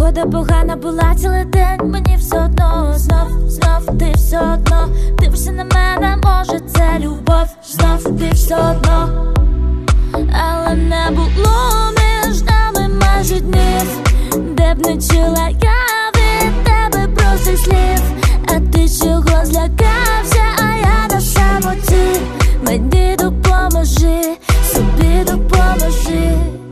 Погода погана була цілий день, мені все одно. Знов ти все одно дивишся на мене, може це любов. Знов ти все одно, але не було між нами майже днів, де б не чула я від тебе простих слів. А ти чого злякався, а я на самоті. Мені допоможи, собі допоможи.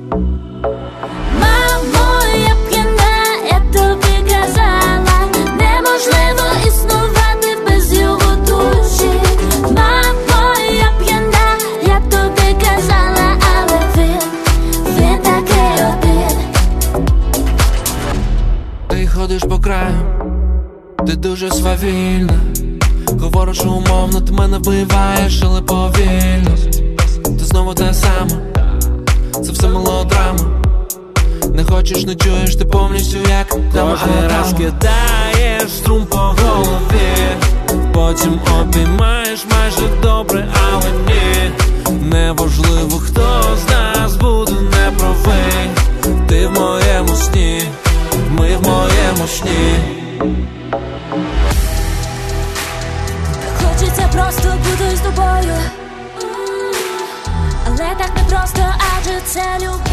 Мамо, я п'яна, я тобі казала, неможливо існувати без його душі. Мамо, я п'яна, я тобі казала, але він такий один. Ти ходиш по краю, ти дуже свавільна. Говориш умовно, ти мене вбиваєш, але повільно. Ти знову те саме, це все мелодрама. Не хочеш, не чуєш, ти повністю як кожен раз кидаєш струм по голові, потім обіймаєш майже добре, але ні. Неважливо, хто з нас буде неправий. Ти в моєму сні, ми в моєму сні. Хочеться просто бути з тобою, але так не просто, адже це любов.